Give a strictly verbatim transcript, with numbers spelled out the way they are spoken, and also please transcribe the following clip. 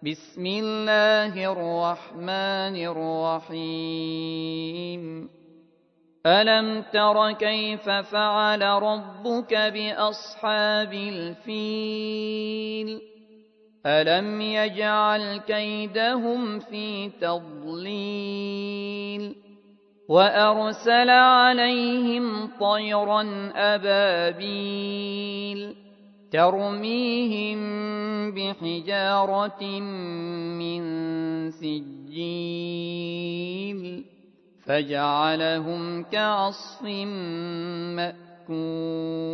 بسم الله الرحمن الرحيم ألم تر كيف فعل ربك بأصحاب الفيل ألم يجعل كيدهم في تضليل وأرسل عليهم طيرا أبابيل ترميهم بحجارة من سجيل فجعلهم كعصف مأكول